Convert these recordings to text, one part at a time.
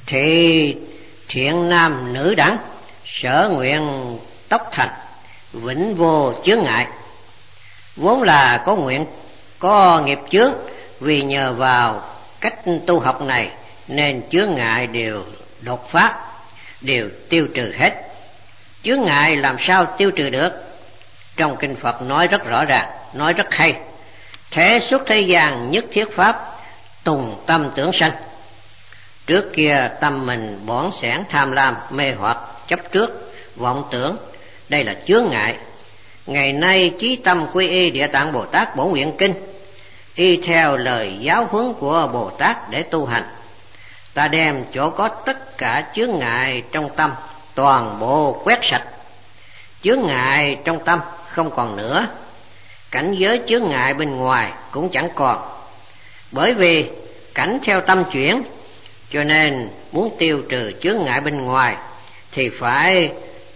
thì thiện nam nữ đẳng, sở nguyện tốc thành, vĩnh vô chướng ngại. Vốn là có nguyện có nghiệp chướng, vì nhờ vào cách tu học này nên chướng ngại đều đột phá, đều tiêu trừ hết. Chướng ngại làm sao tiêu trừ được? Trong kinh Phật nói rất rõ ràng, nói rất hay. Thế xuất thế gian nhất thiết pháp, tùng tâm tưởng sanh. Trước kia tâm mình bỏn sẻn tham lam, mê hoặc, chấp trước, vọng tưởng, đây là chướng ngại. Ngày nay chí tâm quy y Địa Tạng Bồ Tát Bổn Nguyện Kinh, y theo lời giáo huấn của Bồ Tát để tu hành. Ta đem chỗ có tất cả chướng ngại trong tâm toàn bộ quét sạch. Chướng ngại trong tâm không còn nữa, cảnh giới chướng ngại bên ngoài cũng chẳng còn. Bởi vì cảnh theo tâm chuyển, cho nên muốn tiêu trừ chướng ngại bên ngoài thì phải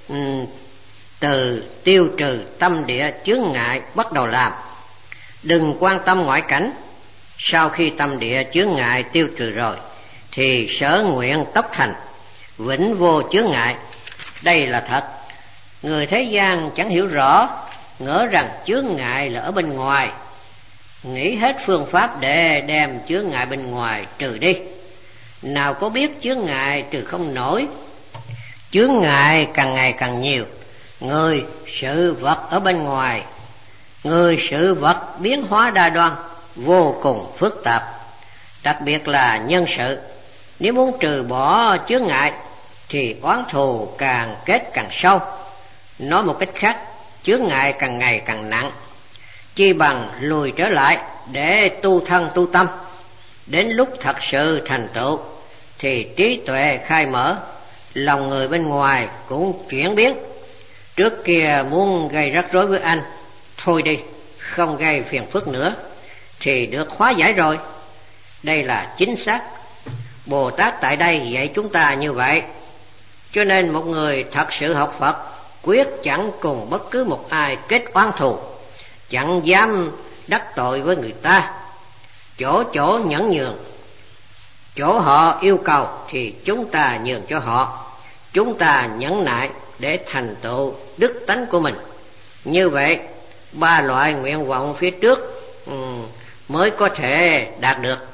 từ tiêu trừ tâm địa chướng ngại bắt đầu làm. Đừng quan tâm ngoại cảnh. Sau khi tâm địa chướng ngại tiêu trừ rồi thì sở nguyện tốc thành, vĩnh vô chướng ngại. Đây là thật. Người thế gian chẳng hiểu rõ, ngỡ rằng chướng ngại là ở bên ngoài, nghĩ hết phương pháp để đem chướng ngại bên ngoài trừ đi. Nào có biết chướng ngại trừ không nổi. Chướng ngại càng ngày càng nhiều, người sự vật ở bên ngoài, người sự vật biến hóa đa đoan, vô cùng phức tạp. Đặc biệt là nhân sự, nếu muốn trừ bỏ chướng ngại thì oán thù càng kết càng sâu. Nói một cách khác, chướng ngại càng ngày càng nặng. Chi bằng lùi trở lại để tu thân tu tâm. Đến lúc thật sự thành tựu thì trí tuệ khai mở, lòng người bên ngoài cũng chuyển biến. Trước kia muốn gây rắc rối với anh, thôi đi, không gây phiền phức nữa, thì được hóa giải rồi. Đây là chính xác. Bồ Tát tại đây dạy chúng ta như vậy. Cho nên một người thật sự học Phật quyết chẳng cùng bất cứ một ai kết oán thù, chẳng dám đắc tội với người ta. Chỗ chỗ nhẫn nhường, chỗ họ yêu cầu thì chúng ta nhường cho họ. Chúng ta nhẫn nại để thành tựu đức tánh của mình. Như vậy ba loại nguyện vọng phía trước mới có thể đạt được.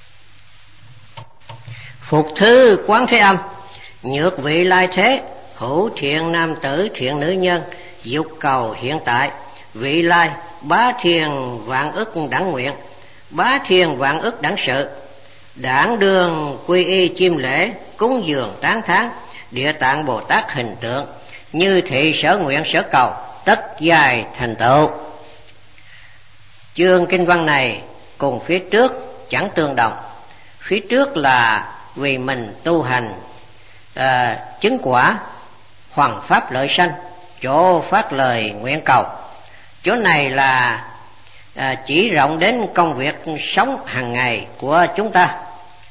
Phục thứ Quán Thế Âm, nhược vị lai thế, hữu thiện nam tử thiện nữ nhân, dục cầu hiện tại, vị lai bá thiên vạn ức đẳng nguyện, bá thiên vạn ức đẳng sự, đảng đường quy y chiêm lễ, cúng dường tán thán, Địa Tạng Bồ Tát hình tượng, như thị sở nguyện sở cầu, tất dài thành tựu. Chương kinh văn này cùng phía trước chẳng tương đồng. Phía trước là vì mình tu hành chứng quả hoằng pháp lợi sanh, chỗ phát lời nguyện cầu. Chỗ này là chỉ rộng đến công việc sống hàng ngày của chúng ta.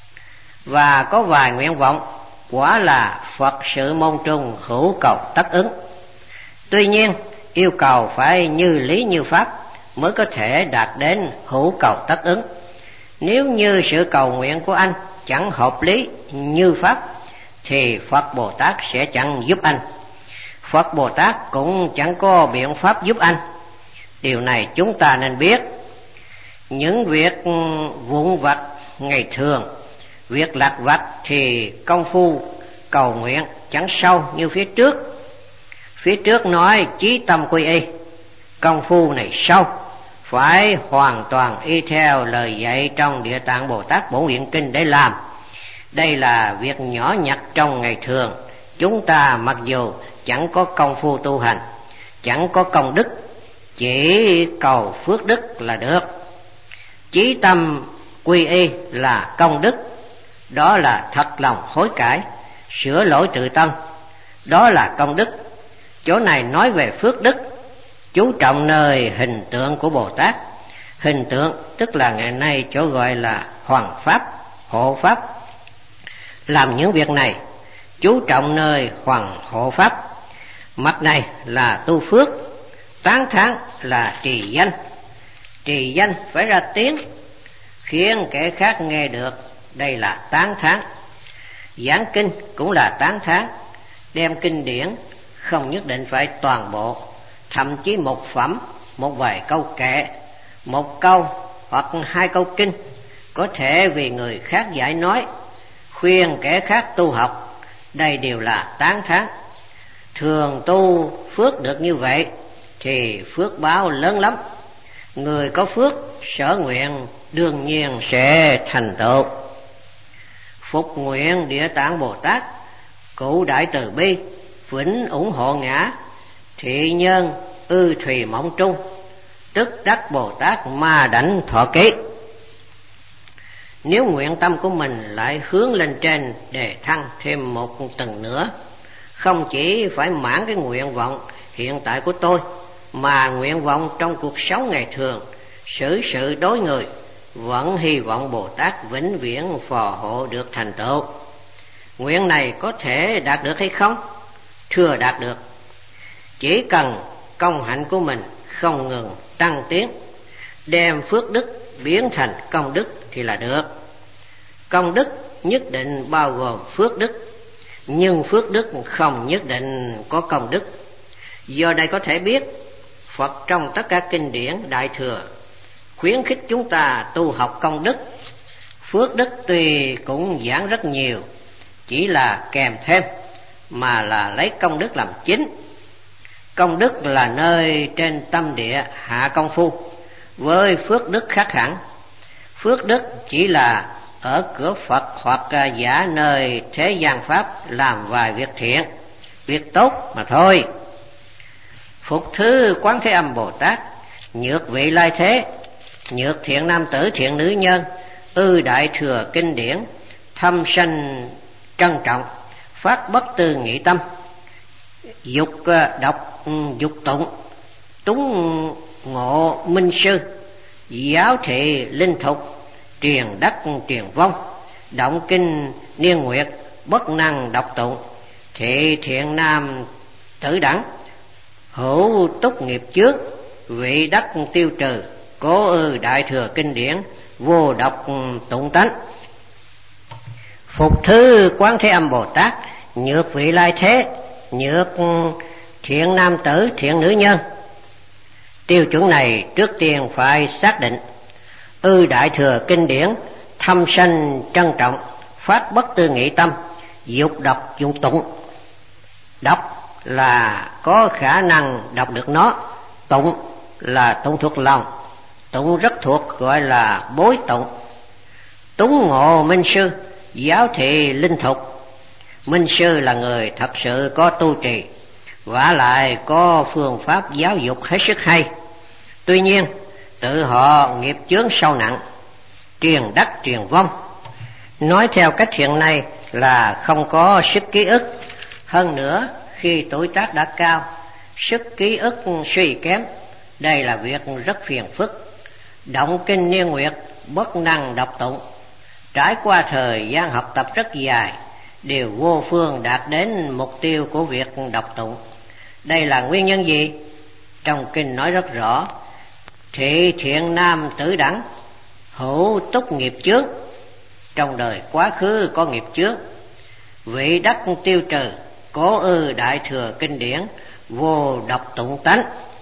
Và có vài nguyện vọng quả là Phật sự môn trung, hữu cầu tất ứng. Tuy nhiên yêu cầu phải như lý như pháp mới có thể đạt đến hữu cầu tất ứng. Nếu như sự cầu nguyện của anh chẳng hợp lý như pháp thì Phật Bồ Tát sẽ chẳng giúp anh. Phật Bồ Tát cũng chẳng có biện pháp giúp anh. Điều này chúng ta nên biết. Những việc vụn vặt ngày thường, việc lặt vặt thì công phu cầu nguyện chẳng sâu như phía trước. Phía trước nói chí tâm quy y, công phu này sâu, phải hoàn toàn y theo lời dạy trong Địa Tạng Bồ Tát Bổn Nguyện Kinh để làm. Đây là việc nhỏ nhặt trong ngày thường. Chúng ta mặc dù chẳng có công phu tu hành, chẳng có công đức, chỉ cầu phước đức là được. Chí tâm quy y là công đức, đó là thật lòng hối cải, sửa lỗi tự tâm, đó là công đức. Chỗ này nói về phước đức, chú trọng nơi hình tượng của Bồ Tát. Hình tượng tức là ngày nay chỗ gọi là hoàng pháp, hộ pháp. Làm những việc này chú trọng nơi hoàng hộ pháp. Mặt này là tu phước, tán thán là trì danh. Trì danh phải ra tiếng khiến kẻ khác nghe được, đây là tán thán. Giảng kinh cũng là tán thán, đem kinh điển không nhất định phải toàn bộ, thậm chí một phẩm, một vài câu kệ, một câu hoặc hai câu kinh có thể vì người khác giải nói, khuyên kẻ khác tu học, đây đều là tán thán. Thường tu phước được như vậy thì phước báo lớn lắm. Người có phước sở nguyện đương nhiên sẽ thành tựu. Phục nguyện Địa Tạng Bồ Tát, cụ đại từ bi, vĩnh ủng hộ ngã, thị nhân ư thùy mộng trung, tức đắc Bồ Tát ma đảnh thọ ký. Nếu nguyện tâm của mình lại hướng lên trên đề thăng thêm một tầng nữa, không chỉ phải mãn cái nguyện vọng hiện tại của tôi, mà nguyện vọng trong cuộc sống ngày thường, xử sự đối người, vẫn hy vọng Bồ Tát vĩnh viễn phò hộ được thành tựu. Nguyện này có thể đạt được hay không? Thưa đạt được. Chỉ cần công hạnh của mình không ngừng tăng tiến, đem phước đức biến thành công đức thì là được. Công đức nhất định bao gồm phước đức, nhưng phước đức không nhất định có công đức. Do đây có thể biết, Phật trong tất cả kinh điển Đại Thừa khuyến khích chúng ta tu học công đức. Phước đức tuy cũng giảng rất nhiều, chỉ là kèm thêm, mà là lấy công đức làm chính. Công đức là nơi trên tâm địa hạ công phu, với phước đức khác hẳn. Phước đức chỉ là ở cửa Phật hoặc giả nơi thế gian pháp làm vài việc thiện, việc tốt mà thôi. Phục thứ Quán Thế Âm Bồ Tát, nhược vị lai thế, nhược thiện nam tử thiện nữ nhân, ư đại thừa kinh điển, thâm sanh trân trọng, phát bất tư nghị tâm, dục đọc dục tụng, túng ngộ minh sư, giáo thị linh thục, truyền đắc truyền vong, động kinh niên nguyệt, bất năng đọc tụng, thị thiện nam tử đẳng, hữu túc nghiệp chướng, vị đắc tiêu trừ, cố ư đại thừa kinh điển, vô đọc tụng tánh. Phục thứ Quán Thế Âm Bồ Tát, nhược vị lai thế, nhược thiện nam tử thiện nữ nhân. Tiêu chuẩn này trước tiên phải xác định. Ư đại thừa kinh điển, thâm sanh trân trọng, phát bất tư nghị tâm, dục đọc dụng tụng. Đọc là có khả năng đọc được nó, tụng là tụng thuộc lòng, tụng rất thuộc gọi là bối tụng. Túng ngộ minh sư, giáo thị linh thục. Minh sư là người thật sự có tu trì, vả lại có phương pháp giáo dục hết sức hay. Tuy nhiên tự họ nghiệp chướng sâu nặng, truyền đắc truyền vong. Nói theo cách hiện nay là không có sức ký ức. Hơn nữa khi tuổi tác đã cao, sức ký ức suy kém, đây là việc rất phiền phức. Động kinh niên nguyệt, bất năng đọc tụng, trải qua thời gian học tập rất dài, đều vô phương đạt đến mục tiêu của việc đọc tụng. Đây là nguyên nhân gì? Trong kinh nói rất rõ, thị thiện nam tử đẳng, hữu túc nghiệp chướng. Trong đời quá khứ có nghiệp chướng, vị đắc tiêu trừ, cố ư đại thừa kinh điển, vô đọc tụng tánh.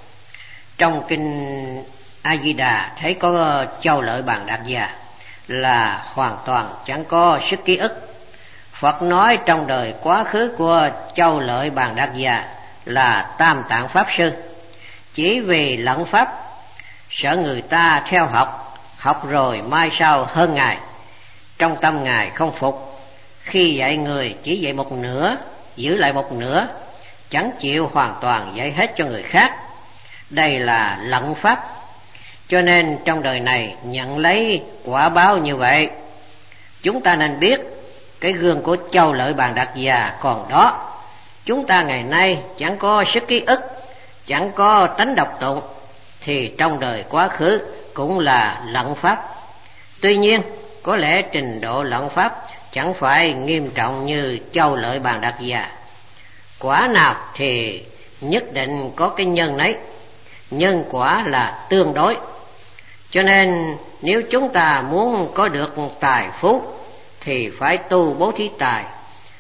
Trong kinh A Di Đà thấy có Châu Lợi Bàn Đạt Già là hoàn toàn chẳng có sức ký ức. Phật nói trong đời quá khứ của Châu Lợi Bàn Đạt Già là Tam Tạng Pháp Sư, chỉ vì lẫn pháp, sợ người ta theo học, học rồi mai sau hơn Ngài. Trong tâm Ngài không phục, khi dạy người chỉ dạy một nửa, giữ lại một nửa, chẳng chịu hoàn toàn dạy hết cho người khác. Đây là lẫn pháp, cho nên trong đời này nhận lấy quả báo như vậy. Chúng ta nên biết cái gương của Châu Lợi Bàn Đạt Già còn đó. Chúng ta ngày nay chẳng có sức ký ức, chẳng có tánh đọc tụng, thì trong đời quá khứ cũng là lẫn pháp. Tuy nhiên có lẽ trình độ lẫn pháp chẳng phải nghiêm trọng như Châu Lợi Bàn Đạt Già. Quả nào thì nhất định có cái nhân nấy, nhân quả là tương đối. Cho nên nếu chúng ta muốn có được tài phú thì phải tu bố thí tài,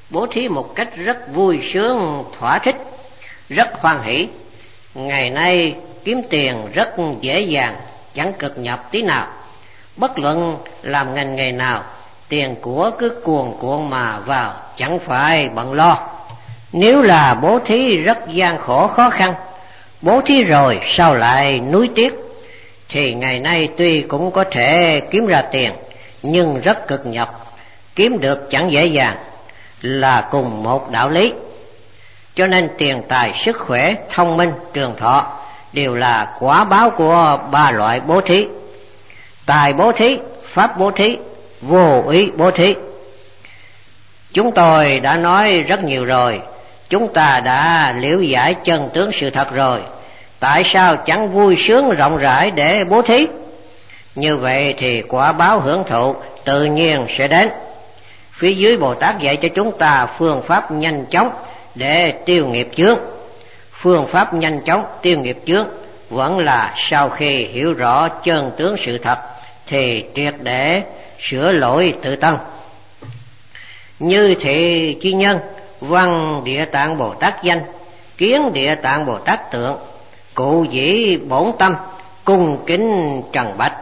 bố thí một cách rất vui sướng, thỏa thích, rất hoan hỷ. Ngày nay kiếm tiền rất dễ dàng, chẳng cực nhọc tí nào. Bất luận làm ngành nghề nào, tiền của cứ cuồn cuộn mà vào, chẳng phải bận lo. Nếu là bố thí rất gian khổ khó khăn, bố thí rồi sao lại nuối tiếc, thì ngày nay tuy cũng có thể kiếm ra tiền, nhưng rất cực nhọc, kiếm được chẳng dễ dàng, là cùng một đạo lý. Cho nên tiền tài, sức khỏe, thông minh, trường thọ đều là quả báo của ba loại bố thí: tài bố thí, pháp bố thí, vô ý bố thí. Chúng tôi đã nói rất nhiều rồi, chúng ta đã liễu giải chân tướng sự thật rồi, tại sao chẳng vui sướng rộng rãi để bố thí? Như vậy thì quả báo hưởng thụ tự nhiên sẽ đến. Phía dưới Bồ Tát dạy cho chúng ta phương pháp nhanh chóng để tiêu nghiệp chướng. Phương pháp nhanh chóng tiêu nghiệp chướng vẫn là sau khi hiểu rõ chân tướng sự thật thì triệt để sửa lỗi tự tân. Như thị chi nhân, văn Địa Tạng Bồ Tát danh, kiến Địa Tạng Bồ Tát tượng, cụ dĩ bổn tâm, cung kính trần bạch.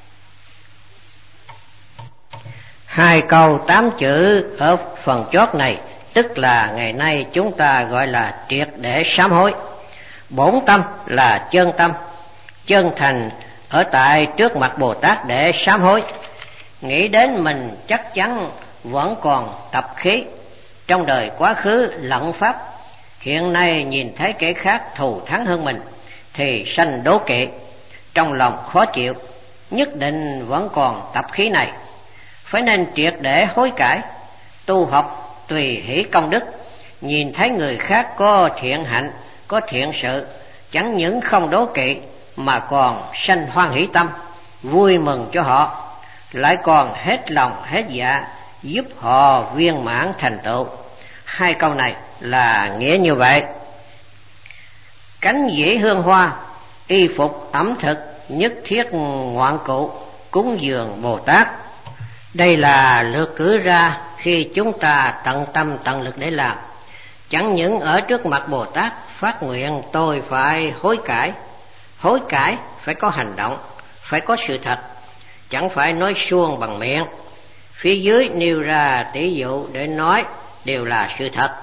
2 câu 8 chữ ở phần chót này tức là ngày nay chúng ta gọi là triệt để sám hối. Bổn tâm là chân tâm, chân thành ở tại trước mặt Bồ Tát để sám hối. Nghĩ đến mình chắc chắn vẫn còn tập khí trong đời quá khứ lẫn pháp, hiện nay nhìn thấy kẻ khác thù thắng hơn mình thì sanh đố kỵ, trong lòng khó chịu, nhất định vẫn còn tập khí này. Phải nên triệt để hối cải, tu học tùy hỷ công đức, nhìn thấy người khác có thiện hạnh, có thiện sự, chẳng những không đố kỵ mà còn sanh hoan hỷ tâm, vui mừng cho họ, lại còn hết lòng hết dạ giúp họ viên mãn thành tựu. 2 câu này là nghĩa như vậy. Cánh dĩ hương hoa, y phục ẩm thực, nhất thiết ngoạn cụ, cúng dường Bồ Tát. Đây là lược cử ra khi chúng ta tận tâm tận lực để làm. Chẳng những ở trước mặt Bồ Tát phát nguyện tôi phải hối cải. Hối cải phải có hành động, phải có sự thật, chẳng phải nói suông bằng miệng. Phía dưới nêu ra tỷ dụ để nói đều là sự thật.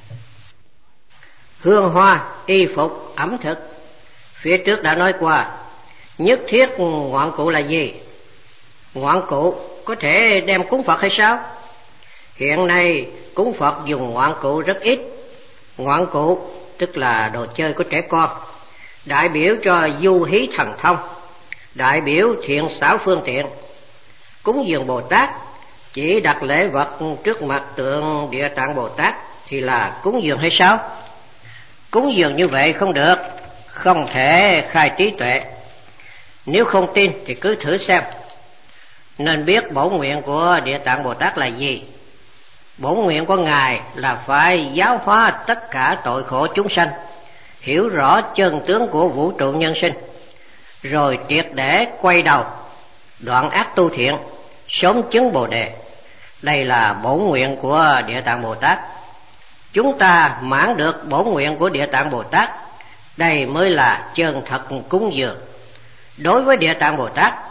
Hương hoa, y phục, ẩm thực, phía trước đã nói qua. Nhất thiết ngoạn cụ là gì? Ngoạn cụ có thể đem cúng Phật hay sao? Hiện nay cúng Phật dùng ngoạn cụ rất ít. Ngoạn cụ tức là đồ chơi của trẻ con, đại biểu cho du hí thần thông, đại biểu thiện xảo phương tiện. Cúng dường Bồ Tát chỉ đặt lễ vật trước mặt tượng Địa Tạng Bồ Tát thì là cúng dường hay sao? Cúng dường như vậy không được, không thể khai trí tuệ. Nếu không tin thì cứ thử xem. Nên biết bổn nguyện của Địa Tạng Bồ Tát là gì. Bổn nguyện của Ngài là phải giáo hóa tất cả tội khổ chúng sanh, hiểu rõ chân tướng của vũ trụ nhân sinh, rồi triệt để quay đầu, đoạn ác tu thiện, sớm chứng Bồ Đề. Đây là bổn nguyện của Địa Tạng Bồ Tát. Chúng ta mãn được bổn nguyện của Địa Tạng Bồ Tát, đây mới là chân thật cúng dường. Đối với Địa Tạng Bồ Tát,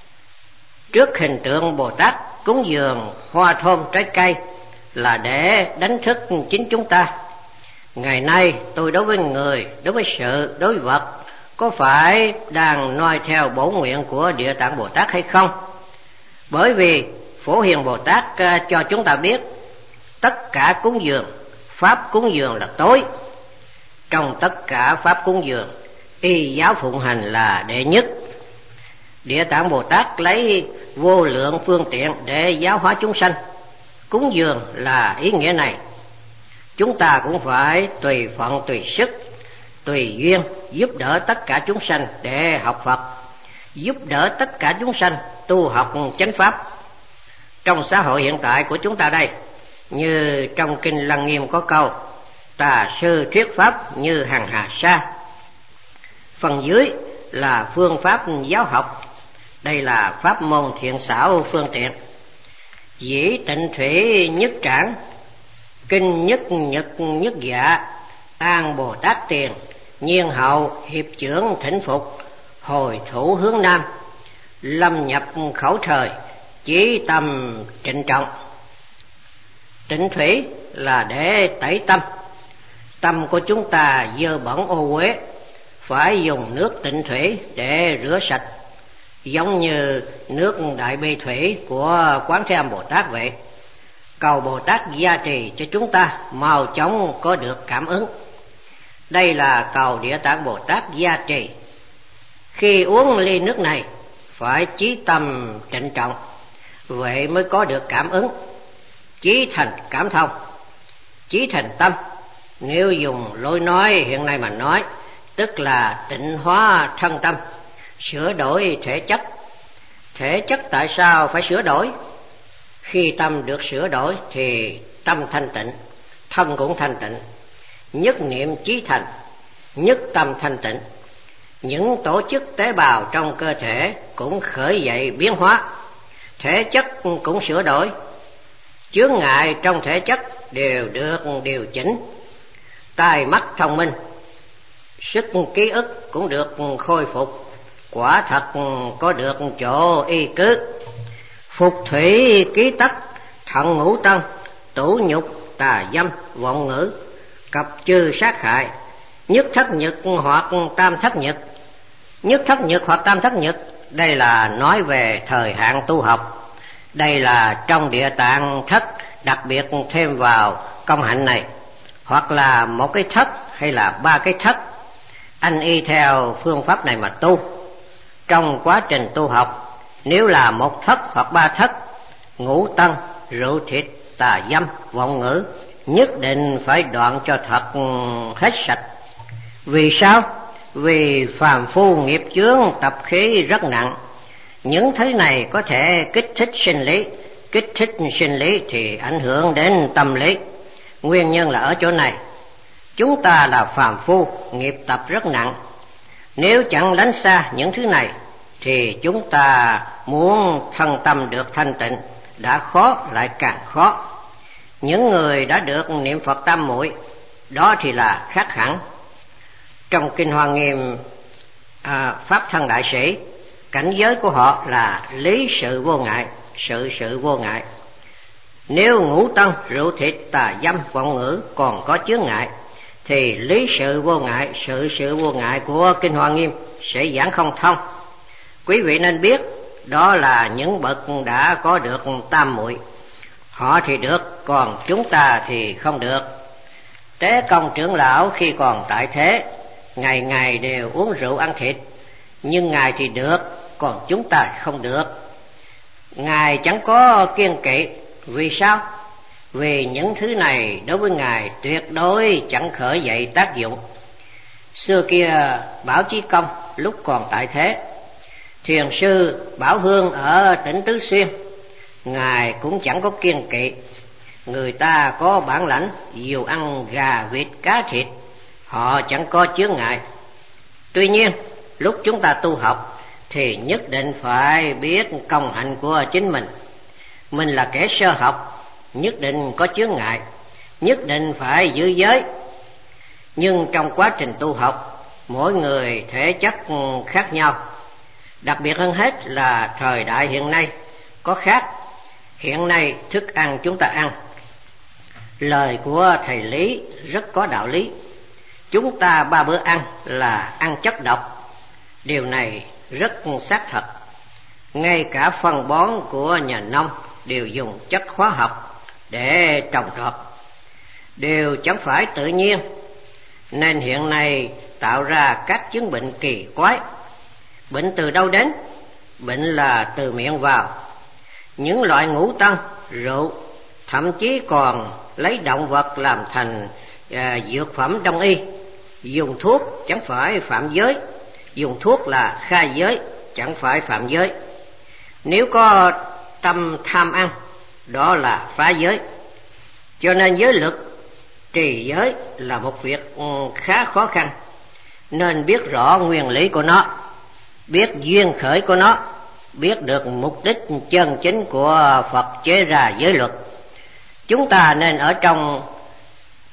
trước hình tượng Bồ Tát cúng dường hoa thơm trái cây là để đánh thức chính chúng ta. Ngày nay tôi đối với người, đối với sự, đối với vật có phải đang noi theo bổn nguyện của Địa Tạng Bồ Tát hay không? Bởi vì Phổ Hiền Bồ Tát cho chúng ta biết tất cả cúng dường, pháp cúng dường là tối. Trong tất cả pháp cúng dường, y giáo phụng hành là đệ nhất. Địa Tạng Bồ Tát lấy vô lượng phương tiện để giáo hóa chúng sanh. Cúng dường là ý nghĩa này. Chúng ta cũng phải tùy phận, tùy sức, tùy duyên giúp đỡ tất cả chúng sanh để học Phật, giúp đỡ tất cả chúng sanh tu học chánh pháp. Trong xã hội hiện tại của chúng ta đây, như trong Kinh Lăng Nghiêm có câu tà sư thuyết pháp như hằng hà sa. Phần dưới là phương pháp giáo học, đây là pháp môn thiện xảo phương tiện. Dĩ tịnh thủy nhất trảng, Kinh nhất nhật nhất dạ, an Bồ Tát tiền, nhiên hậu hiệp chưởng thỉnh phục, hồi thủ hướng nam, lâm nhập khẩu thời, chí tâm trịnh trọng. Tịnh thủy là để tẩy tâm. Tâm của chúng ta dơ bẩn ô uế, phải dùng nước tịnh thủy để rửa sạch, giống như nước đại bi thủy của Quán Thế Âm Bồ Tát vậy. Cầu Bồ Tát gia trì cho chúng ta mau chóng có được cảm ứng. Đây là cầu Địa Tạng Bồ Tát gia trì. Khi uống ly nước này phải chí tâm trịnh trọng, vậy mới có được cảm ứng. Chí thành cảm thông, chí thành tâm. Nếu dùng lối nói hiện nay mà nói, tức là tịnh hóa thân tâm, sửa đổi thể chất. Thể chất tại sao phải sửa đổi? Khi tâm được sửa đổi thì tâm thanh tịnh, thân cũng thanh tịnh. Nhất niệm chí thành, nhất tâm thanh tịnh. Những tổ chức tế bào trong cơ thể cũng khởi dậy biến hóa, thể chất cũng sửa đổi. Chướng ngại trong thể chất đều được điều chỉnh. Tai mắt thông minh, sức ký ức cũng được khôi phục. Quả thật có được chỗ y cứ. Phục thủy ký tắc, thận ngũ tân, tủ nhục tà dâm vọng ngữ, cặp chư sát hại, nhất thất nhật hoặc tam thất nhật. Nhất thất nhật hoặc tam thất nhật, đây là nói về thời hạn tu học. Đây là trong Địa Tạng thất đặc biệt thêm vào công hạnh này, hoặc là một cái thất hay là ba cái thất. Anh y theo phương pháp này mà tu. Trong quá trình tu học, nếu là một thất hoặc ba thất, ngũ tân, rượu thịt, tà dâm, vọng ngữ, nhất định phải đoạn cho thật hết sạch. Vì sao? Vì phàm phu nghiệp chướng tập khí rất nặng. Những thứ này có thể kích thích sinh lý. Kích thích sinh lý thì ảnh hưởng đến tâm lý. Nguyên nhân là ở chỗ này. Chúng ta là phàm phu, nghiệp tập rất nặng. Nếu chẳng tránh xa những thứ này thì chúng ta muốn thân tâm được thanh tịnh đã khó lại càng khó. Những người đã được niệm Phật tam muội, đó thì là khác hẳn. Trong Kinh Hoa Nghiêm Pháp Thân Đại Sĩ, cảnh giới của họ là lý sự vô ngại, sự vô ngại. Nếu ngũ tân, rượu thịt, tà dâm, vọng ngữ còn có chướng ngại, thì lý sự vô ngại, sự vô ngại của Kinh Hoa Nghiêm sẽ giảng không thông. Quý vị nên biết, đó là những bậc đã có được tam muội. Họ thì được, còn chúng ta thì không được. Tế Công trưởng lão khi còn tại thế, ngày ngày đều uống rượu ăn thịt, nhưng Ngài thì được, còn chúng ta không được. Ngài chẳng có kiêng kỵ. Vì sao? Vì những thứ này đối với Ngài tuyệt đối chẳng khởi dậy tác dụng. Xưa kia Bảo Chí Công lúc còn tại thế, thiền sư Bảo Hương ở tỉnh Tứ Xuyên, Ngài cũng chẳng có kiêng kỵ. Người ta có bản lãnh, dù ăn gà, vịt, cá, thịt, họ chẳng có chướng ngại. Tuy nhiên, lúc chúng ta tu học thì nhất định phải biết công hạnh của chính mình. Mình là kẻ sơ học, nhất định có chướng ngại, nhất định phải giữ giới. Nhưng trong quá trình tu học, mỗi người thể chất khác nhau. Đặc biệt hơn hết là thời đại hiện nay có khác. Hiện nay thức ăn chúng ta ăn, lời của thầy Lý rất có đạo lý. Chúng ta 3 bữa ăn là ăn chất độc. Điều này rất xác thật. Ngay cả phân bón của nhà nông đều dùng chất hóa học để trồng trọt, đều chẳng phải tự nhiên. Nên hiện nay tạo ra các chứng bệnh kỳ quái. Bệnh từ đâu đến? Bệnh là từ miệng vào. Những loại ngũ tân, rượu, thậm chí còn lấy động vật làm thành dược phẩm đông y. Dùng thuốc chẳng phải phạm giới, dùng thuốc là khai giới, chẳng phải phạm giới. Nếu có tâm tham ăn, đó là phá giới. Cho nên giới luật, trì giới là một việc khá khó khăn. Nên biết rõ nguyên lý của nó, biết duyên khởi của nó, biết được mục đích chân chính của Phật chế ra giới luật. Chúng ta nên ở trong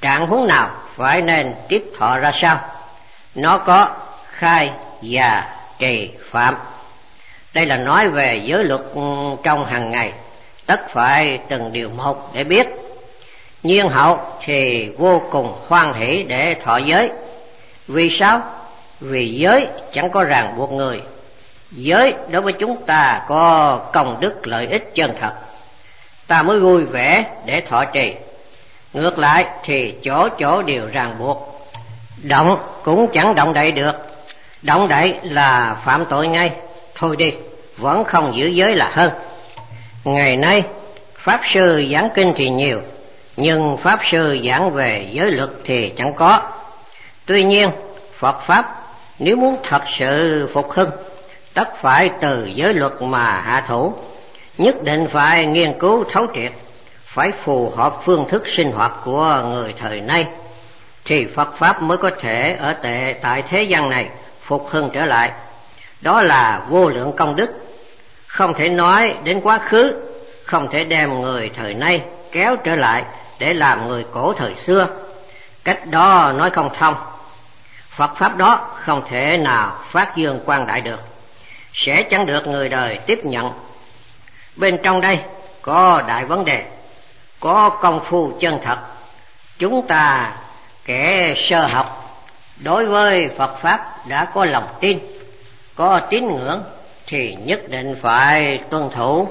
trạng huống nào phải nên tiếp thọ ra sao. Nó có khai, già, trì, phạm. Đây là nói về giới luật trong hàng ngày, tất phải từng điều một để biết. Nhiên hậu thì vô cùng hoan hỷ để thọ giới. Vì sao? Vì giới chẳng có ràng buộc người. Giới đối với chúng ta có công đức lợi ích chân thật, ta mới vui vẻ để thọ trì. Ngược lại thì chỗ chỗ đều ràng buộc, động cũng chẳng động đậy được. Động đậy là phạm tội ngay. Thôi đi, vẫn không giữ giới là hơn. Ngày nay pháp sư giảng kinh thì nhiều, nhưng pháp sư giảng về giới luật thì chẳng có. Tuy nhiên Phật pháp nếu muốn thật sự phục hưng, tất phải từ giới luật mà hạ thủ. Nhất định phải nghiên cứu thấu triệt, phải phù hợp phương thức sinh hoạt của người thời nay, thì Phật pháp mới có thể ở tại thế gian này phục hưng trở lại. Đó là vô lượng công đức, không thể nói đến quá khứ, không thể đem người thời nay kéo trở lại để làm người cổ thời xưa. Cách đó nói không thông. Phật pháp đó không thể nào phát dương quang đại được, sẽ chẳng được người đời tiếp nhận. Bên trong đây có đại vấn đề, có công phu chân thật. Chúng ta kẻ sơ học đối với Phật pháp đã có lòng tin, có tín ngưỡng thì nhất định phải tuân thủ.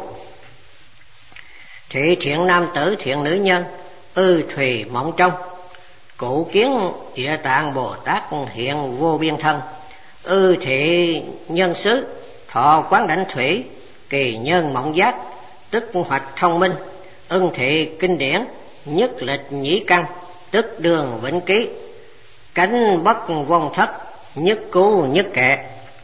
Thị thiện nam tử thiện nữ nhân, thùy mộng trong. Cụ kiến Địa Tạng Bồ Tát hiện vô biên thân. Thị nhân xứ, thọ quán đảnh thủy. Kỳ nhân mộng giác, tức hoạch thông minh. Thị kinh điển, nhất lịch nhĩ căn, tức đường vĩnh ký. Cánh bất vong thất, nhất cứu nhất kệ.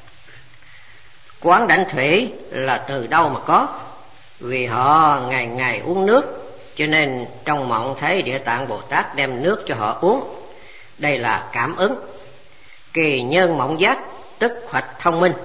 Quán đảnh thủy là từ đâu mà có? Vì họ ngày ngày uống nước, cho nên trong mộng thấy Địa Tạng Bồ Tát đem nước cho họ uống. Đây là cảm ứng. Kỳ nhân mộng giác, tức hoạch thông minh.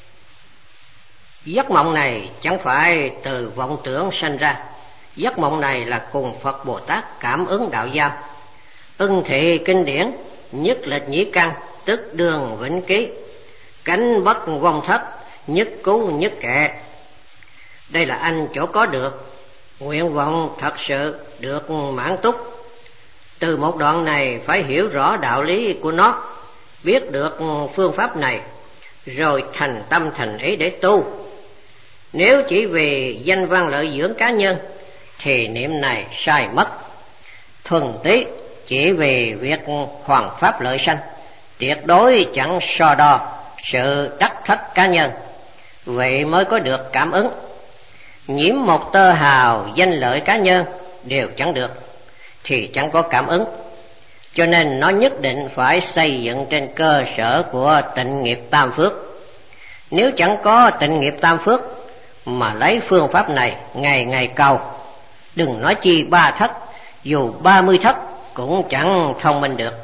Giấc mộng này chẳng phải từ vọng tưởng sanh ra. Giấc mộng này là cùng Phật Bồ Tát cảm ứng đạo giao. Thị kinh điển, nhất lịch nhĩ căn, tức đường vĩnh ký. Cánh bất vong thất, nhất cứu nhất kệ. Đây là anh chỗ có được, nguyện vọng thật sự được mãn túc. Từ một đoạn này phải hiểu rõ đạo lý của nó, biết được phương pháp này, rồi thành tâm thành ý để tu. Nếu chỉ vì danh văn lợi dưỡng cá nhân thì niệm này sai mất. Thuần túy chỉ vì việc hoàn pháp lợi sanh, tuyệt đối chẳng so đo sự đắc thất cá nhân, vậy mới có được cảm ứng. Nhiễm một tơ hào danh lợi cá nhân đều chẳng được thì chẳng có cảm ứng. Cho nên nó nhất định phải xây dựng trên cơ sở của tịnh nghiệp tam phước. Nếu chẳng có tịnh nghiệp tam phước mà lấy phương pháp này ngày ngày cầu, đừng nói chi 3 thất, dù 30 thất cũng chẳng thông minh được.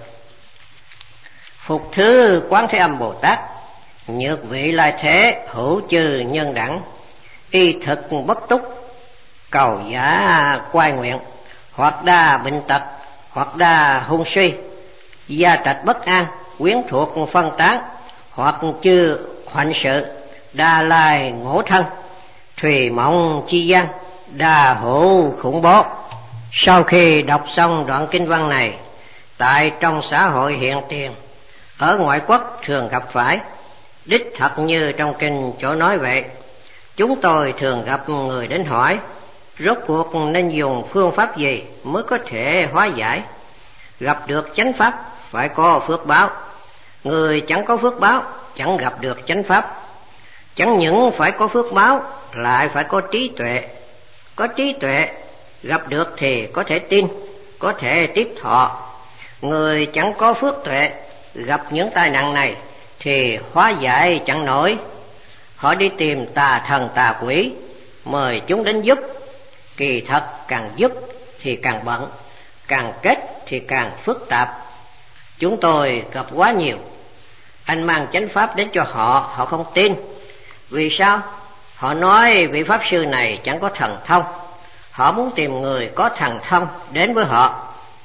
Phục thứ Quán Thế Âm Bồ Tát, nhược vị lai thế hữu chư nhân đẳng. Y thực bất túc, cầu giả quay nguyện. Hoặc đa bệnh tật, hoặc đa hung suy. Gia trạch bất an, quyến thuộc phân tán. Hoặc chư khoảnh sự, đa lai ngỗ thân. Thùy mộng chi gian, đa hữu khủng bố. Sau khi đọc xong đoạn kinh văn này, tại trong xã hội hiện tiền, ở ngoại quốc thường gặp phải, đích thật như trong kinh chỗ nói vậy. Chúng tôi thường gặp người đến hỏi, rốt cuộc nên dùng phương pháp gì mới có thể hóa giải? Gặp được chánh pháp phải có phước báo. Người chẳng có phước báo chẳng gặp được chánh pháp. Chẳng những phải có phước báo, lại phải có trí tuệ. Có trí tuệ, gặp được thì có thể tin, có thể tiếp thọ. Người chẳng có phước tuệ, gặp những tai nạn này thì hóa giải chẳng nổi. Họ đi tìm tà thần tà quỷ, mời chúng đến giúp. Kỳ thật càng giúp thì càng bận, càng kết thì càng phức tạp. Chúng tôi gặp quá nhiều. Anh mang chánh pháp đến cho họ, họ không tin. Vì sao? Họ nói vị pháp sư này chẳng có thần thông. Họ muốn tìm người có thần thông đến với họ.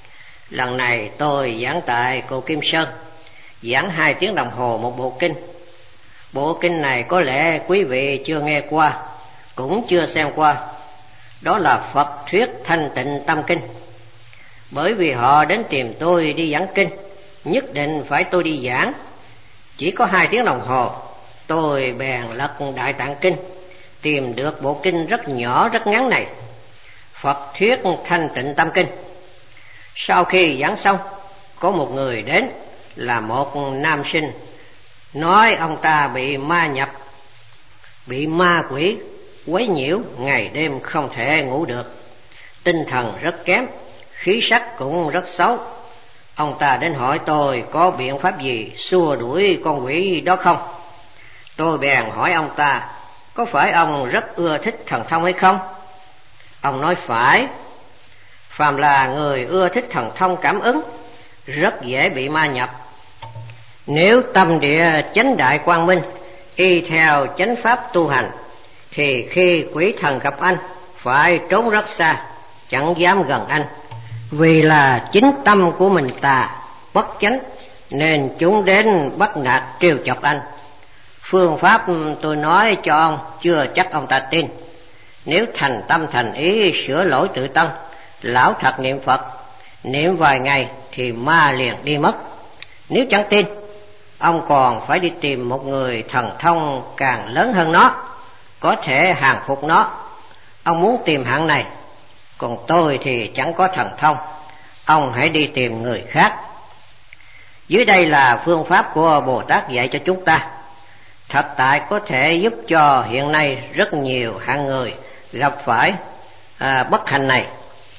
Lần này tôi giảng tại Cộ Kim Sơn, giảng 2 tiếng đồng hồ một bộ kinh. Bộ kinh này có lẽ quý vị chưa nghe qua, cũng chưa xem qua. Đó là Phật thuyết Thanh Tịnh Tâm Kinh. Bởi vì họ đến tìm tôi đi giảng kinh, nhất định phải tôi đi giảng. Chỉ có 2 tiếng đồng hồ, tôi bèn lật Đại Tạng Kinh, tìm được bộ kinh rất nhỏ rất ngắn này, Phật thuyết Thanh Tịnh Tâm Kinh. Sau khi giảng xong, có một người đến là một nam sinh, nói ông ta bị ma nhập, bị ma quỷ quấy nhiễu, ngày đêm không thể ngủ được, tinh thần rất kém, khí sắc cũng rất xấu. Ông ta đến hỏi tôi có biện pháp gì xua đuổi con quỷ đó không. Tôi bèn hỏi ông ta, có phải ông rất ưa thích thần thông hay không? Ông nói phải. Phàm là người ưa thích thần thông cảm ứng, rất dễ bị ma nhập. Nếu tâm địa chánh đại quang minh, y theo chánh pháp tu hành, thì khi quỷ thần gặp anh, phải trốn rất xa, chẳng dám gần anh. Vì là chính tâm của mình tà, bất chánh, nên chúng đến bắt nạt trêu chọc anh. Phương pháp tôi nói cho ông chưa chắc ông ta tin. Nếu thành tâm thành ý sửa lỗi tự tân, lão thật niệm Phật, niệm vài ngày thì ma liền đi mất. Nếu chẳng tin, ông còn phải đi tìm một người thần thông càng lớn hơn nó, có thể hàng phục nó. Ông muốn tìm hạng này, còn tôi thì chẳng có thần thông, ông hãy đi tìm người khác. Dưới đây là phương pháp của Bồ Tát dạy cho chúng ta, thật tại có thể giúp cho hiện nay rất nhiều hạng người gặp phải bất hạnh này.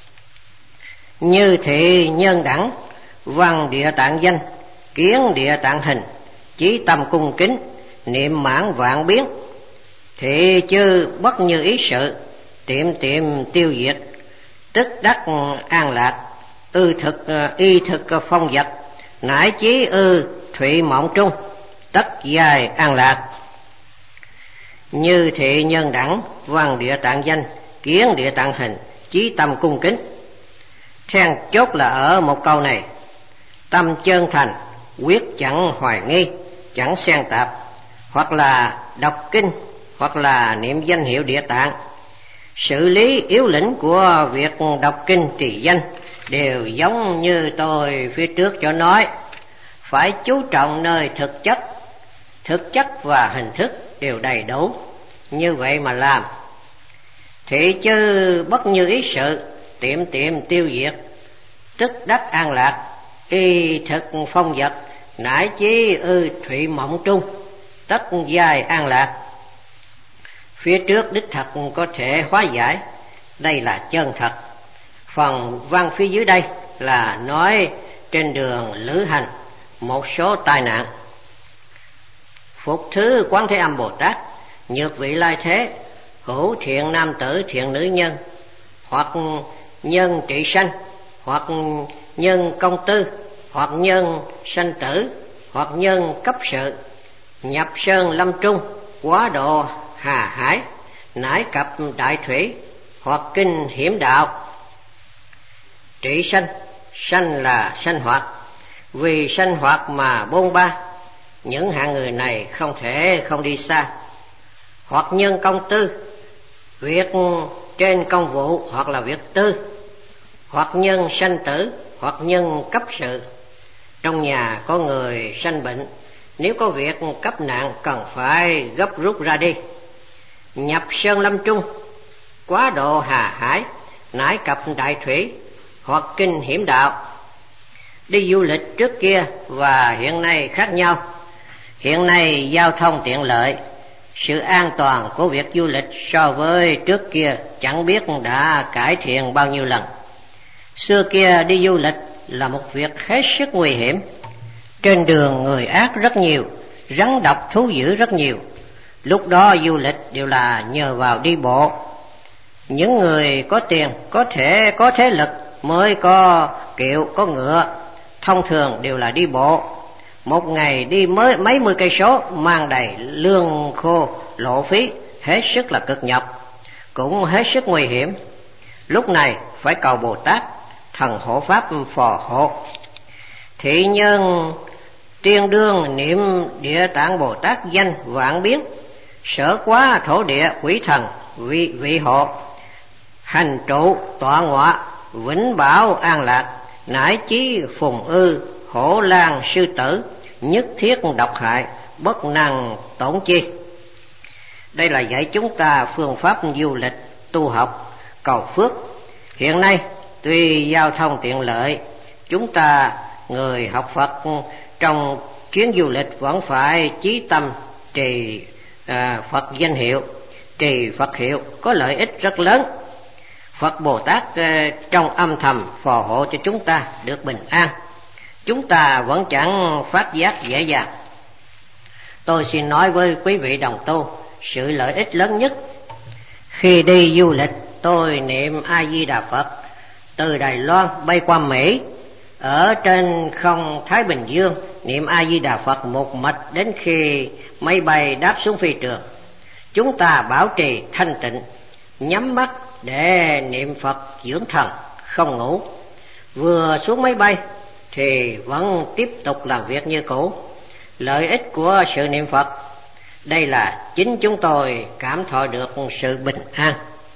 Như thị nhân đẳng, văn địa tạng danh, kiến địa tạng hình, chí tâm cung kính, niệm mãn vạn biến. Thị chư bất như ý sự, tiệm tiệm tiêu diệt, tức đắc an lạc, y thực phong vật, nải chí thụy mộng trung, tất dài an lạc. Như thị nhân đẳng, văn địa tạng danh, kiến địa tạng hình, chí tâm cung kính. Then chốt là ở một câu này: tâm chân thành, quyết chẳng hoài nghi, chẳng xen tạp, hoặc là đọc kinh, hoặc là niệm danh hiệu địa tạng. Xử lý yếu lĩnh của việc đọc kinh trì danh đều giống như tôi phía trước cho nói, phải chú trọng nơi thực chất và hình thức đều đầy đủ, như vậy mà làm. Thị chư bất như ý sự, tiệm tiệm tiêu diệt, tức đắc an lạc, y thực phong vật, nải chí thụy mộng trung, tất giai an lạc. Phía trước đích thật có thể hóa giải, đây là chân thật. Phần văn phía dưới đây là nói trên đường lữ hành một số tai nạn. Phục thứ Quán Thế Âm Bồ Tát, nhược vị lai thế, hữu thiện nam tử thiện nữ nhân, hoặc nhân trị sanh, hoặc nhân công tư, hoặc nhân sanh tử, hoặc nhân cấp sự, nhập sơn lâm trung, quá độ hà hải, nải cập đại thủy, hoặc kinh hiểm đạo. Trị sanh, sanh là sanh hoạt, vì sanh hoạt mà bôn ba, những hạng người này không thể không đi xa. Hoặc nhân công tư, việc trên công vụ hoặc là việc tư. Hoặc nhân sanh tử, hoặc nhân cấp sự, trong nhà có người sanh bệnh, nếu có việc cấp nạn cần phải gấp rút ra đi. Nhập sơn lâm trung, quá độ hà hải, nải cập đại thủy, hoặc kinh hiểm đạo. Đi du lịch trước kia và hiện nay khác nhau. Hiện nay giao thông tiện lợi, sự an toàn của việc du lịch so với trước kia chẳng biết đã cải thiện bao nhiêu lần. Xưa kia đi du lịch là một việc hết sức nguy hiểm. Trên đường người ác rất nhiều, rắn độc thú dữ rất nhiều. Lúc đó du lịch đều là nhờ vào đi bộ. Những người có tiền, có thể có thế lực mới có kiệu, có ngựa, thông thường đều là đi bộ. Một ngày đi mấy mươi cây số, mang đầy lương khô, lộ phí, hết sức là cực nhọc, cũng hết sức nguy hiểm. Lúc này phải cầu Bồ Tát thần hộ pháp phò hộ. Thị nhân tiên đương niệm Địa Tạng Bồ Tát danh vạn biến, sở quá thổ địa quỷ thần vị hộ, hành trụ tọa ngọa vĩnh bảo an lạc, nải chí phùng ư hổ lang sư tử, nhất thiết độc hại bất năng tổn chi. Đây là dạy chúng ta phương pháp du lịch tu học cầu phước. Hiện nay tuy giao thông tiện lợi, chúng ta người học Phật trong chuyến du lịch vẫn phải chí tâm trì Phật danh hiệu, trì Phật hiệu có lợi ích rất lớn. Phật Bồ Tát trong âm thầm phò hộ cho chúng ta được bình an, chúng ta vẫn chẳng phát giác dễ dàng. Tôi xin nói với quý vị đồng tu sự lợi ích lớn nhất. Khi đi du lịch, tôi niệm A Di Đà Phật từ Đài Loan bay qua Mỹ, ở trên không Thái Bình Dương niệm A Di Đà Phật một mạch đến khi máy bay đáp xuống phi trường. Chúng ta bảo trì thanh tịnh, nhắm mắt để niệm Phật dưỡng thần, không ngủ. Vừa xuống máy bay thì vẫn tiếp tục làm việc như cũ. Lợi ích của sự niệm Phật, đây là chính chúng tôi cảm thọ được sự bình an.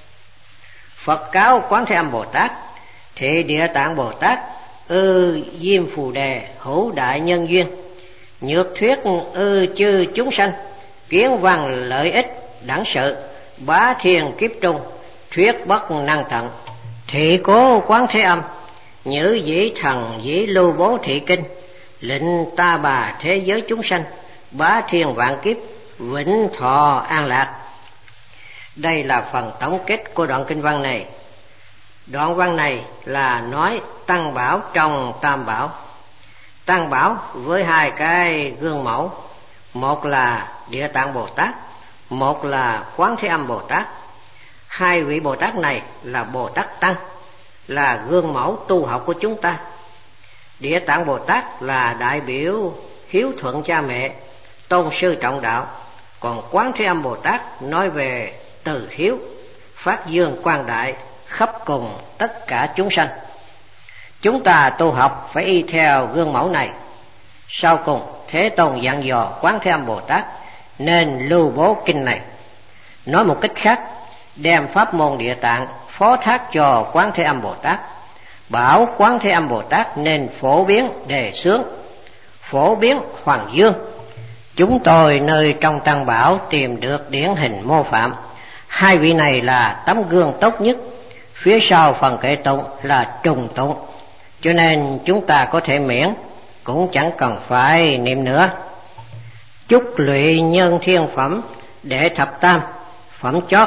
Phật cáo Quán Thế Âm Bồ Tát: Thị Địa Tạng Bồ Tát Diêm Phù Đề hữu đại nhân duyên, nhược thuyết chư chúng sanh, kiến văn lợi ích đẳng sự, bá thiên kiếp trung, thuyết bất năng tận. Thị cố Quán Thế Âm, nhữ dĩ thần dĩ lưu bố thị kinh, lệnh ta bà thế giới chúng sanh, bá thiên vạn kiếp, vĩnh thọ an lạc. Đây là phần tổng kết của đoạn kinh văn này. Đoạn văn này là nói Tăng Bảo trong Tam Bảo. Tăng Bảo với hai cái gương mẫu, một là Địa Tạng Bồ Tát, một là Quán Thế Âm Bồ Tát. Hai vị Bồ Tát này là Bồ Tát Tăng, là gương mẫu tu học của chúng ta. Địa Tạng Bồ Tát là đại biểu hiếu thuận cha mẹ, tôn sư trọng đạo. Còn Quán Thế Âm Bồ Tát nói về từ hiếu, phát dương quang đại khắp cùng tất cả chúng sanh. Chúng ta tu học phải y theo gương mẫu này. Sau cùng Thế Tôn dặn dò Quán Thế Âm Bồ Tát nên lưu bố kinh này. Nói một cách khác, đem pháp môn Địa Tạng phó thác cho Quán Thế Âm Bồ Tát, bảo Quán Thế Âm Bồ Tát nên phổ biến đề xướng, phổ biến hoàng dương. Chúng tôi nơi trong Tăng Bảo tìm được điển hình mô phạm. Hai vị này là tấm gương tốt nhất, phía sau phần kệ tụng là trùng tụng, cho nên chúng ta có thể miễn, cũng chẳng cần phải niệm nữa. Chúc lụy nhân thiên phẩm đệ thập tam phẩm chót.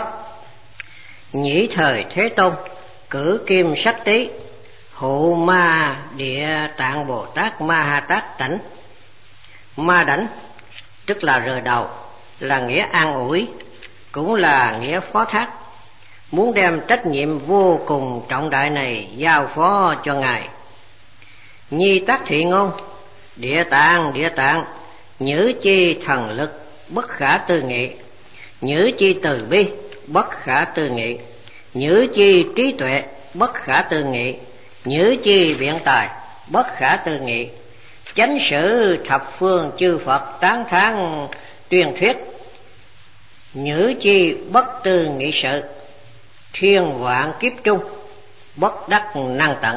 Nhĩ thời Thế Tôn cử kim sắc tí, hộ ma Địa Tạng Bồ Tát Ma Ha Tát Đảnh. Ma đảnh tức là rờ đầu, là nghĩa an ủi, cũng là nghĩa phó thác. Muốn đem trách nhiệm vô cùng trọng đại này giao phó cho Ngài. Nhi tác thị ngôn: Địa Tạng, nhữ chi thần lực bất khả tư nghị, nhữ chi từ bi bất khả tư nghị, nhữ chi trí tuệ bất khả tư nghị, nhữ chi biện tài bất khả tư nghị, chánh sử thập phương chư Phật tán thán tuyên thuyết, nhữ chi bất tư nghị sự, thiên vạn kiếp trung bất đắc năng tận.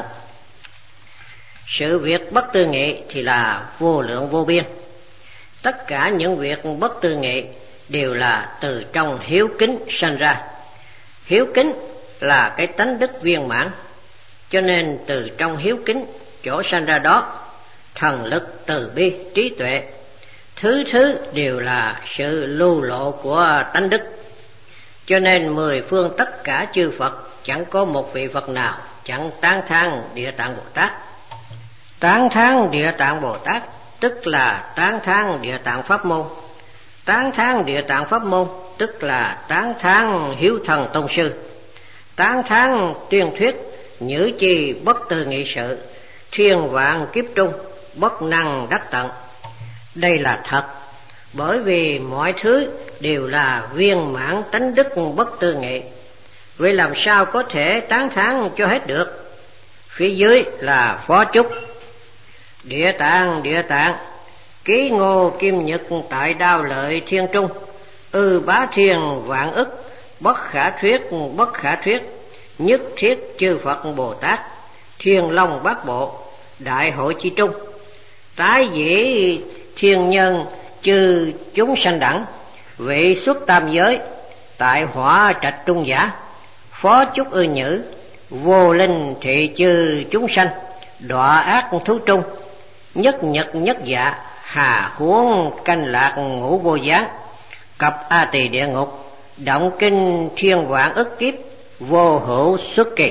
Sự việc bất tư nghị thì là vô lượng vô biên. Tất cả những việc bất tư nghị đều là từ trong hiếu kính sanh ra. Hiếu kính là cái tánh đức viên mãn, cho nên từ trong hiếu kính chỗ sanh ra đó, thần lực từ bi trí tuệ, thứ đều là sự lưu lộ của tánh đức. Cho nên mười phương tất cả chư Phật chẳng có một vị Phật nào chẳng tán thán Địa Tạng Bồ Tát. Tán thán Địa Tạng Bồ Tát tức là tán thán Địa Tạng pháp môn. Tán thán Địa Tạng pháp môn tức là tán thán hiếu thần tôn sư. Tán thán tuyên thuyết nhữ chi bất tư nghị sự, thiên vạn kiếp trung bất năng đắc tận. Đây là thật, bởi vì mọi thứ đều là viên mãn tánh đức bất tư nghị. Vậy làm sao có thể tán thán cho hết được? phía dưới là Phó Chúc. Địa tạng, ký Ngô Kim Nhật tại Đao Lợi Thiên Trung, bá thiên vạn ức, bất khả thuyết, nhất thiết chư Phật Bồ Tát, Thiên Long Bát Bộ, đại hội chi trung, tái dĩ thiên nhân chư chúng sanh đẳng, vị xuất tam giới, tại Hỏa Trạch Trung Giả, Phó Chúc ư nhữ, vô linh thị chư chúng sanh, đọa ác thú trung, nhất nhật nhất dạ, hà huống canh lạc ngũ vô gián, cập A Tỳ địa ngục, động kinh thiên vạn ức kiếp, vô hữu xuất kỳ.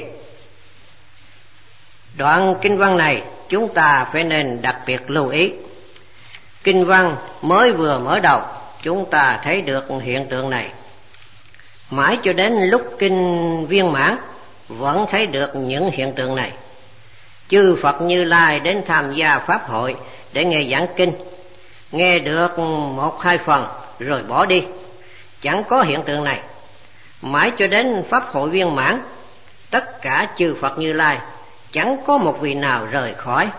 Đoạn kinh văn này chúng ta phải nên đặc biệt lưu ý. Kinh văn mới vừa mở đầu chúng ta thấy được hiện tượng này, mãi cho đến lúc kinh viên mãn vẫn thấy được những hiện tượng này. Chư Phật Như Lai đến tham gia pháp hội để nghe giảng kinh, nghe được 1-2 phần rồi bỏ đi, chẳng có hiện tượng này. Mãi cho đến pháp hội viên mãn, tất cả chư Phật Như Lai chẳng có một vị nào rời khỏi.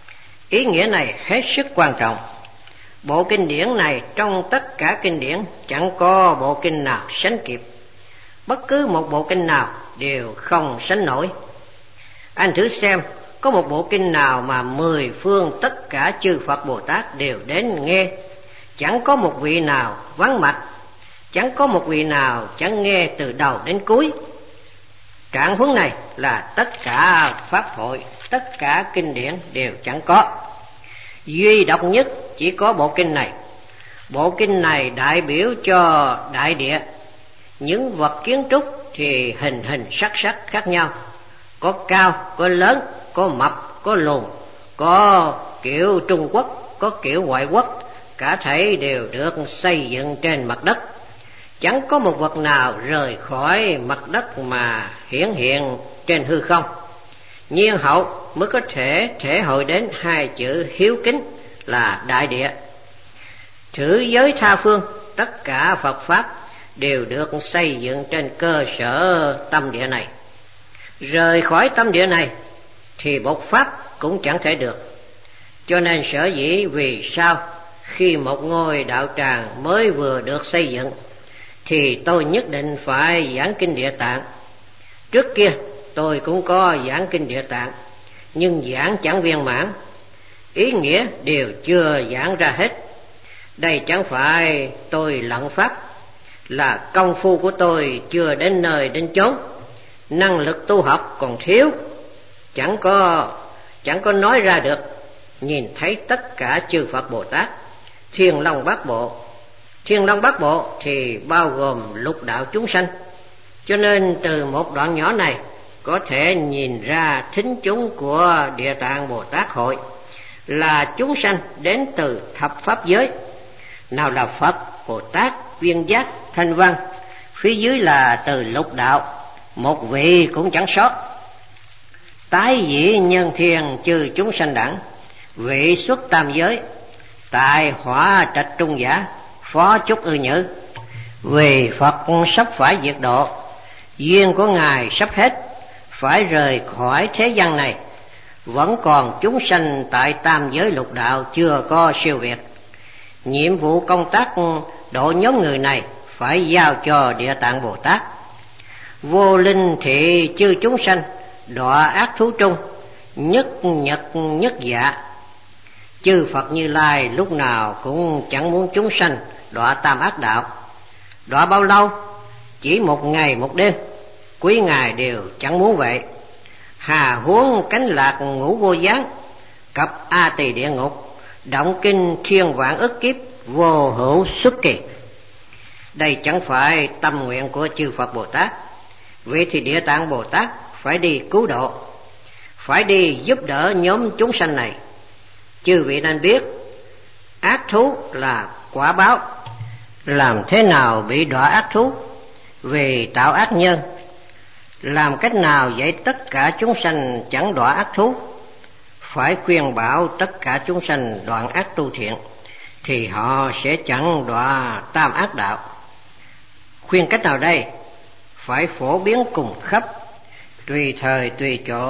Ý nghĩa này hết sức quan trọng. Bộ kinh điển này trong tất cả kinh điển chẳng có bộ kinh nào sánh kịp, bất cứ một bộ kinh nào đều không sánh nổi. Anh thử xem, có một bộ kinh nào mà 10 phương tất cả chư Phật Bồ Tát đều đến nghe, chẳng có một vị nào vắng mặt, chẳng có một vị nào chẳng nghe từ đầu đến cuối. Trạng huống này là tất cả pháp hội, tất cả kinh điển đều chẳng có. Duy độc nhất chỉ có bộ kinh này. Bộ kinh này đại biểu cho đại địa. Những vật kiến trúc thì hình sắc khác nhau, có cao, có lớn, có mập, có lùn, có kiểu Trung Quốc, có kiểu ngoại quốc, cả thảy đều được xây dựng trên mặt đất. Chẳng có một vật nào rời khỏi mặt đất mà hiển hiện trên hư không. Nhiên hậu mới có thể thể hội đến 2 chữ hiếu kính là đại địa. Thử giới tha phương, tất cả Phật Pháp đều được xây dựng trên cơ sở tâm địa này. Rời khỏi tâm địa này thì bột Pháp cũng chẳng thể được. Cho nên sở dĩ vì sao khi một ngôi đạo tràng mới vừa được xây dựng thì tôi nhất định phải giảng kinh Địa Tạng. Trước kia tôi cũng có giảng kinh Địa Tạng, nhưng giảng chẳng viên mãn, ý nghĩa đều chưa giảng ra hết. Đây chẳng phải tôi lận pháp, là công phu của tôi chưa đến nơi đến chốn, năng lực tu học còn thiếu, chẳng có nói ra được. Nhìn thấy tất cả chư Phật Bồ Tát, Thiên Long Bát Bộ. Thiên Long Bát Bộ thì bao gồm lục đạo chúng sanh, cho nên từ một đoạn nhỏ này có thể nhìn ra thính chúng của Địa Tạng Bồ Tát hội là chúng sanh đến từ thập pháp giới, nào là Phật, Bồ Tát, Viên Giác, Thanh Văn, phía dưới là từ lục đạo, một vị cũng chẳng sót. Tái dĩ nhân thiên chư chúng sanh đẳng, vị xuất tam giới, tại Hỏa Trạch Trung Giả, Phó Chúc ư nhữ. Vì Phật sắp phải diệt độ, duyên của Ngài sắp hết, phải rời khỏi thế gian này. Vẫn còn chúng sanh tại tam giới lục đạo chưa có siêu việt. Nhiệm vụ công tác độ nhóm người này phải giao cho Địa Tạng Bồ Tát. Vô linh thị chư chúng sanh, đọa ác thú trung, nhất nhật nhất dạ. Chư Phật Như Lai lúc nào cũng chẳng muốn chúng sanh đọa tam ác đạo. Đọa bao lâu? Chỉ 1 ngày 1 đêm, quý Ngài đều chẳng muốn vậy. Hà huống cánh lạc ngũ vô gián, cập A Tỳ địa ngục, động kinh thiên vạn ức kiếp, vô hữu xuất kỳ. Đây chẳng phải tâm nguyện của chư Phật Bồ Tát. Vậy thì Địa Tạng Bồ Tát phải đi cứu độ, phải đi giúp đỡ nhóm chúng sanh này. Chư vị nên biết, ác thú là quả báo. Làm thế nào bị đọa ác thú? Vì tạo ác nhân. Làm cách nào dạy tất cả chúng sanh chẳng đọa ác thú? Phải khuyên bảo tất cả chúng sanh đoạn ác tu thiện, thì họ sẽ chẳng đọa tam ác đạo. Khuyên cách nào đây? Phải phổ biến cùng khắp, tùy thời tùy chỗ,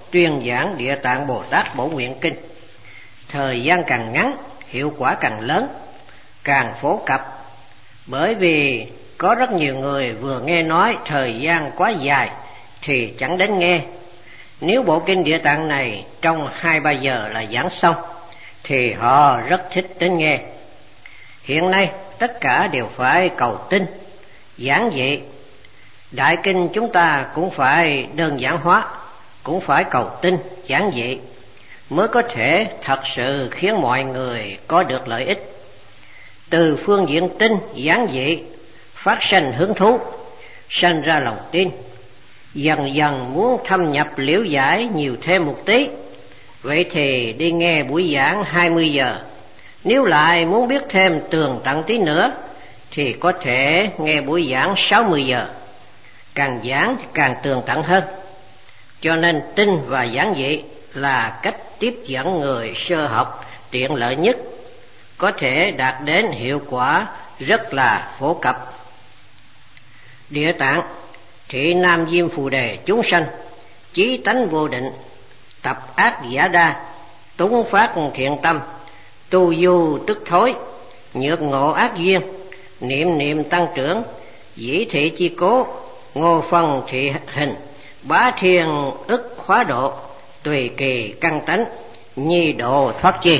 tuyên giảng Địa Tạng Bồ Tát Bổ Nguyện Kinh. Thời gian càng ngắn, hiệu quả càng lớn, càng phổ cập, bởi vì có rất nhiều người vừa nghe nói thời gian quá dài thì chẳng đến nghe. Nếu bộ kinh Địa Tạng này trong 2-3 giờ là giảng xong thì họ rất thích đến nghe. Hiện nay tất cả đều phải cầu tin, giản dị. Đại kinh chúng ta cũng phải đơn giản hóa, cũng phải cầu tin, giản dị, mới có thể thật sự khiến mọi người có được lợi ích. Từ phương diện tin, giản dị, phát sinh hứng thú, sinh ra lòng tin, dần dần muốn thâm nhập liễu giải nhiều thêm một tí. Vậy thì đi nghe buổi giảng 20 giờ. Nếu lại muốn biết thêm tường tận tí nữa thì có thể nghe buổi giảng 60 giờ. Càng giảng thì càng tường tận hơn. Cho nên tin và giản dị là cách tiếp dẫn người sơ học tiện lợi nhất, có thể đạt đến hiệu quả rất là phổ cập. Địa Tạng thị nam diêm phù đề chúng sanh, chí tánh vô định, tập ác giả đa, túng phát thiện tâm, tu du tức thối, nhược ngộ ác duyên, niệm niệm tăng trưởng, dĩ thị chi cố, ngô phân thị hình, bá thiên ức khóa độ, tùy kỳ căn tánh, nhi độ thoát chi.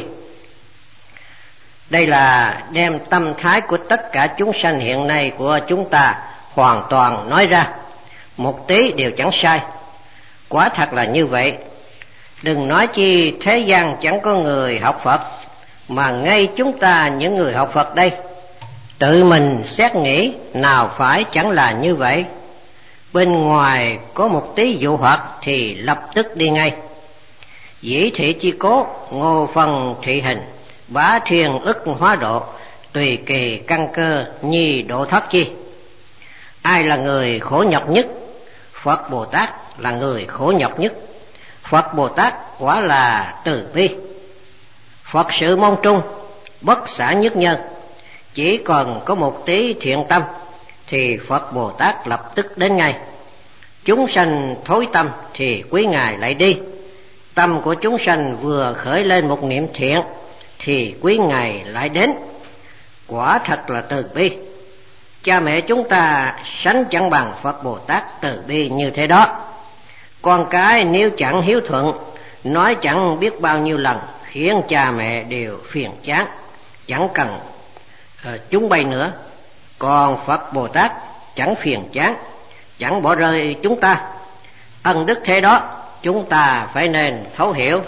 Đây là đem tâm thái của tất cả chúng sanh hiện nay của chúng ta hoàn toàn nói ra, một tí đều chẳng sai. Quả thật là như vậy. Đừng nói chi thế gian chẳng có người học Phật, mà ngay chúng ta những người học Phật đây, tự mình xét nghĩ nào phải chẳng là như vậy. Bên ngoài có một tí dụ hoặc thì lập tức đi ngay. Dĩ thị chi cố, ngô phân thị hình, bá thiên ức hóa độ, tùy kỳ căn cơ, nhi độ thoát chi. Ai là người khổ nhọc nhất? Phật Bồ Tát là người khổ nhọc nhất. Phật Bồ Tát quả là từ bi. Phật sự mong trung, bất xả nhất nhân. Chỉ còn có một tí thiện tâm thì Phật Bồ Tát lập tức đến ngay. Chúng sanh thối tâm thì quý Ngài lại đi. Tâm của chúng sanh vừa khởi lên một niệm thiện thì quý Ngài lại đến. Quả thật là từ bi. Cha mẹ chúng ta sánh chẳng bằng Phật Bồ Tát từ bi như thế đó. Con cái nếu chẳng hiếu thuận, nói chẳng biết bao nhiêu lần, khiến cha mẹ đều phiền chán, chẳng cần chúng bay nữa. Còn Phật Bồ Tát chẳng phiền chán, chẳng bỏ rơi chúng ta. Ân đức thế đó chúng ta phải nên thấu hiểu.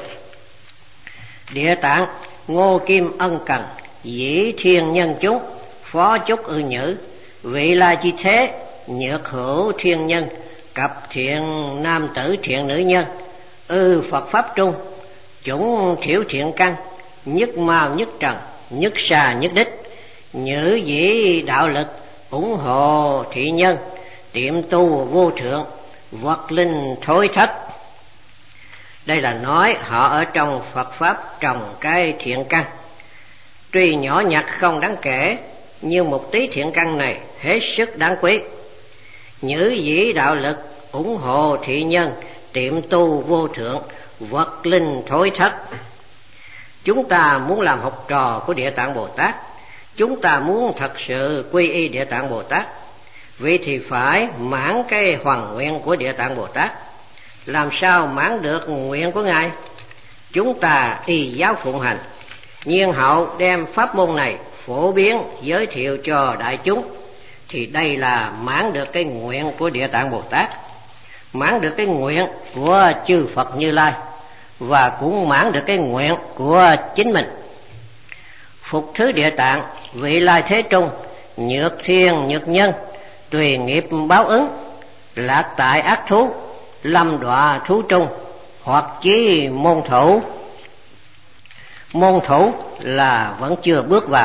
Địa Tạng Ngô Kim ân cần, dĩ thiên nhân chúng, phó chúc ư nhữ, vị là chi thế, nhược hữu thiên nhân, cập thiện nam tử thiện nữ nhân, Phật pháp trung, chủng thiểu thiện căn, nhất mao nhất trần, nhất xà nhất đích, nhữ dĩ đạo lực, ủng hộ thị nhân, tiệm tu vô thượng, vật linh thối thất. Đây là nói họ ở trong Phật pháp trồng cái thiện căn, tuy nhỏ nhặt không đáng kể, nhưng một tí thiện căn này hết sức đáng quý. Nhữ dĩ đạo lực, ủng hộ thị nhân, tiệm tu vô thượng, vật linh thối thất. Chúng ta muốn làm học trò của Địa Tạng Bồ Tát, chúng ta muốn thật sự quy y Địa Tạng Bồ Tát, vậy thì phải mãn cái hoằng nguyện của Địa Tạng Bồ Tát. Làm sao mãn được nguyện của Ngài? Chúng ta y giáo phụng hành, nhiên hậu đem pháp môn này phổ biến giới thiệu cho đại chúng, thì đây là mãn được cái nguyện của Địa Tạng Bồ Tát, mãn được cái nguyện của chư Phật Như Lai, và cũng mãn được cái nguyện của chính mình. Phục thứ Địa Tạng, vị lai thế trung, nhược thiên nhược nhân, tùy nghiệp báo ứng, lạc tại ác thú, lâm đọa thú trung, hoặc chí môn thủ. Môn thủ là vẫn chưa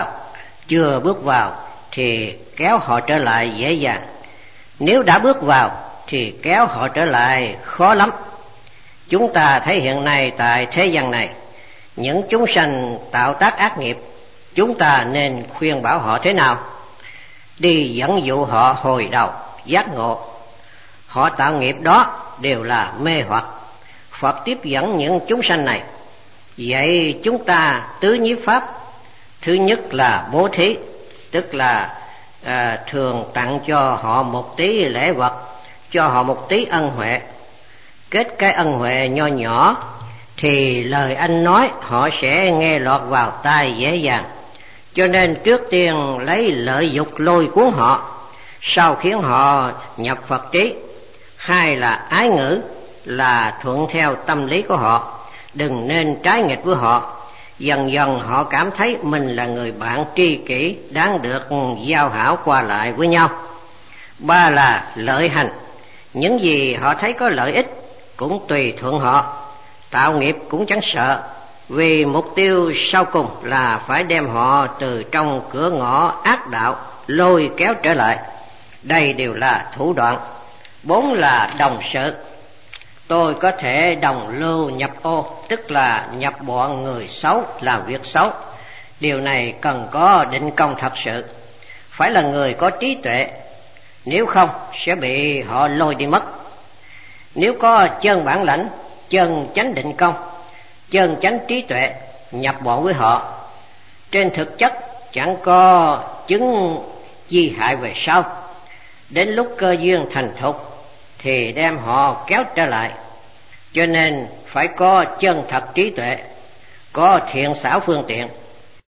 bước vào thì kéo họ trở lại dễ dàng. Nếu đã bước vào thì kéo họ trở lại khó lắm. Chúng ta thấy hiện nay tại thế gian này, những chúng sanh tạo tác ác nghiệp, chúng ta nên khuyên bảo họ thế nào? Đi dẫn dụ họ hồi đầu giác ngộ. Họ tạo nghiệp đó đều là mê hoặc. Phật tiếp dẫn những chúng sanh này. Vậy chúng ta tứ nhiếp pháp, thứ nhất là bố thí, tức là thường tặng cho họ một tí lễ vật, cho họ một tí ân huệ. Kết cái ân huệ nho nhỏ thì lời anh nói họ sẽ nghe lọt vào tai dễ dàng, cho nên trước tiên lấy lợi dục lôi cuốn họ, sau khiến họ nhập Phật trí. Hai là ái ngữ, là thuận theo tâm lý của họ, đừng nên trái nghịch với họ. Dần dần họ cảm thấy mình là người bạn tri kỷ đáng được giao hảo qua lại với nhau. Ba là lợi hành, những gì họ thấy có lợi ích cũng tùy thuận họ, tạo nghiệp cũng chẳng sợ, vì mục tiêu sau cùng là phải đem họ từ trong cửa ngõ ác đạo lôi kéo trở lại. Đây đều là thủ đoạn. Bốn là đồng sự, tôi có thể đồng lưu nhập ô, tức là nhập bọn người xấu làm việc xấu. Điều này cần có định công thật sự, phải là người có trí tuệ, nếu không sẽ bị họ lôi đi mất. Nếu có chân bản lãnh, chân chánh định công, chân chánh trí tuệ, nhập bọn với họ, trên thực chất chẳng có chứng gì hại về sau. Đến lúc cơ duyên thành thục thì đem họ kéo trở lại. Cho nên phải có chân thật trí tuệ, có thiện xảo phương tiện,